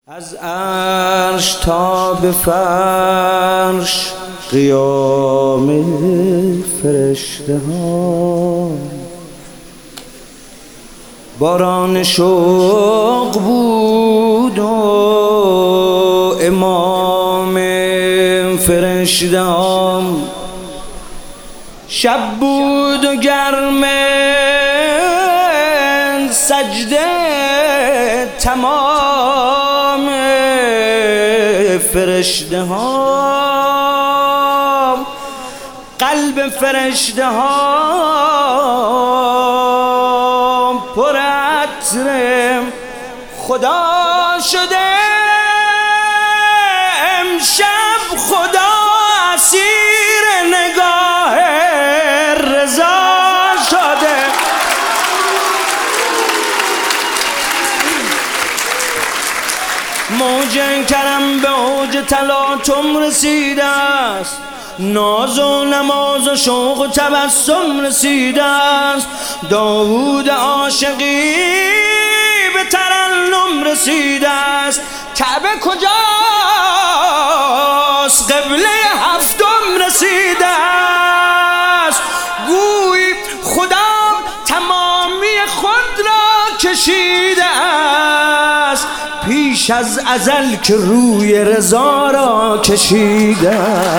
از عرش تا به فرش قیام فرشته ها، باران شوق بود و امام فرشته ها، شب بود و گرم سجده تمام فرشته ها، قلب فرشته ها پر عطر خدا شده. امشب خدا اسیر نگاه رضا شده. موج کرم به اوج تلاطم رسیده است، ناز و نماز و شوق و تبسم رسیده است، داوود عاشقی به ترنم رسیده است. کعبه کجاست؟ قبله هفتم رسیده است. گویی خدا تمامی خود را کشیده است، پیش از ازل که روی رضا را کشیده.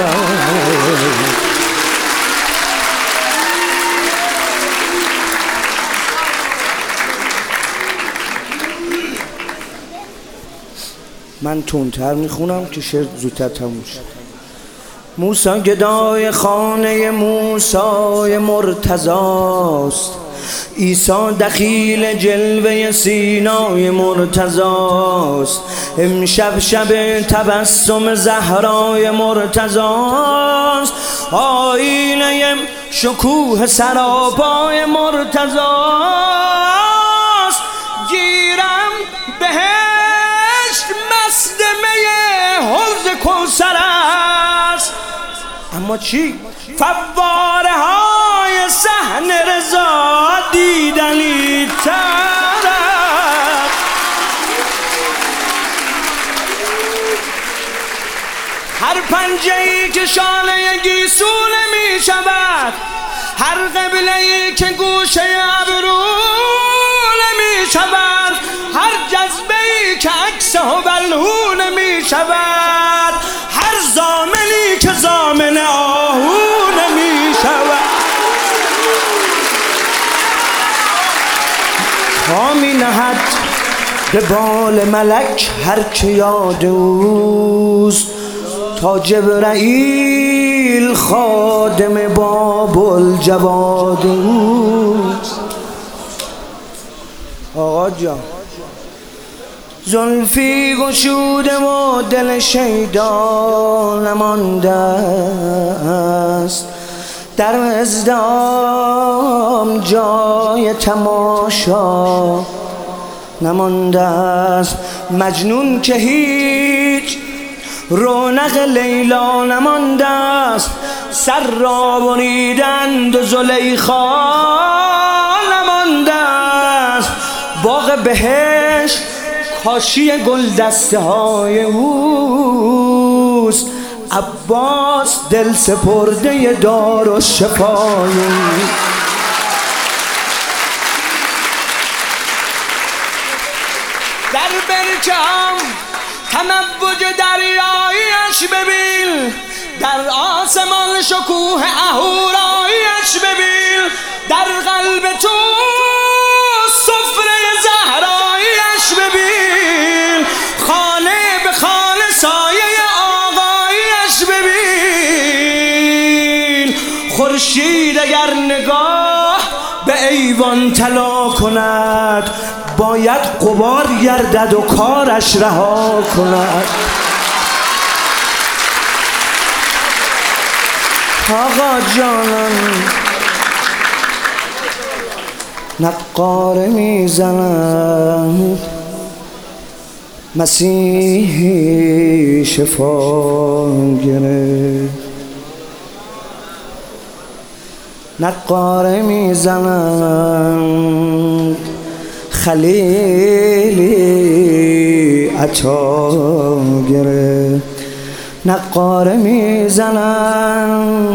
من تندتر میخونم که شعر زودتر تموم شد. موسی گدای خانه موسی مرتضاست، عیسی دخیل جلوه سینای مرتضاست، امشب شب تبسم زهرای مرتضاست، آینه شکوه سراپای مرتضاست. گیرم بهشت مست می حوض کوثر است، اما چی؟ فواره های صحن رضا دیدنی تر است. هر پنجه‌ای که شانه گیسوله می شود، هر قبله‌ای که گوشه ابروله می شود، هر جذبه‌ای که عکس هبلهونه می شود، هر ضامنی که ضامن آهونه می شود. پا می نهد به بال ملک هر که یاد اوست، تا جبرائیل خادم باب الجواد اوست. آقا جان زلفی گشوده و دل شیدا نمانده است، در ازدحام جای تماشا نمانده است. مجنون که هیچ رونق لیلا نمانده است، سر را بریدند و زلیخا نمانده است. باغ بهشت کاشی گل دسته های اوست، عباس دل سپرده دار و شفای. در برکم تموج دریایش ببین، در آسمان شکوه اهورایش ببین، در قلب تو سفره زهرایش ببین، خانه به خانه سایه آقایش ببین. خورشید اگر نگاه به ایوان طلا کند، باید غبار گردد و کارش رها کند. آقا جانم نقاره میزنم، مسیحی شفا گرفت. نقاره میزنم خلیلی عطا گرفت، نقاره میزنن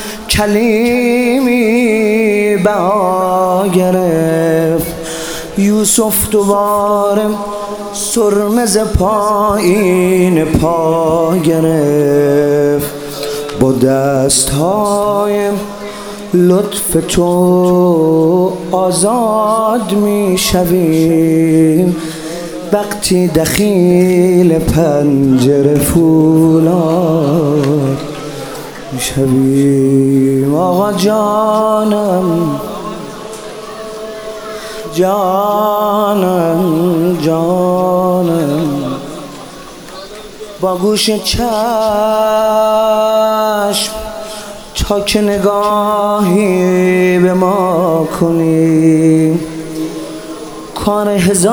کلیمی بها گرفت. یوسف دوباره سرمه ز پایین پا گرفت، با دستهای لطف تو آزاد می شویم. وقتی دخیل پنجره فولاد می شویم. آقا جانم جانم جانم، با گوش چشم تا که نگاهی به ما کنی، کار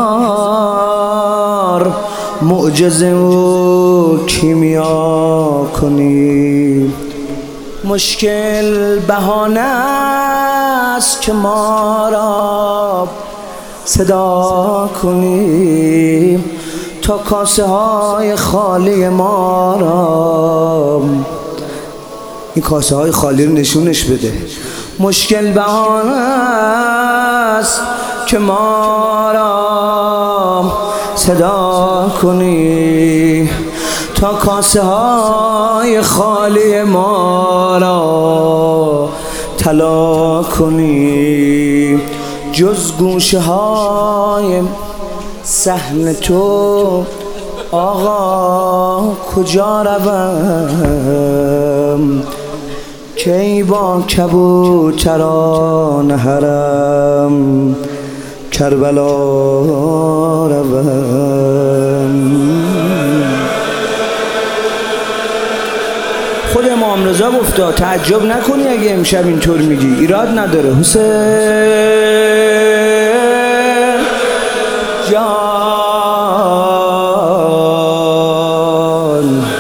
هزار معجزه و کیمیا کنی. مشکل بهانه است که ما را صدا کنی، تا کاسه های خالی ما را، این کاسه های خالی رو نشونش بده. مشکل بهانه است که ما را صدا کنی، تا کاسه های خالی ما را طلا کنی. جز گوشه های صحن تو آقا کجا روم، کی با کبوتران حرم کربلا روم. خود امام رضا گفتا تعجب نکنی اگه امشب اینطور میگی، ایراد نداره. حسین جان